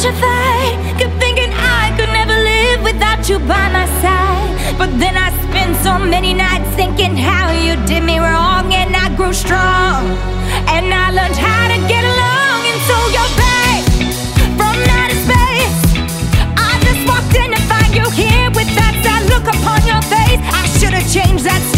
petrified, kept thinking I could never live without you by my side. But then I spent so many nights thinking how you did me wrong, and I grew strong, and I learned how to get along. And so you're back from outer space. I just walked in to find you here with that sad look upon your face. I should have changed that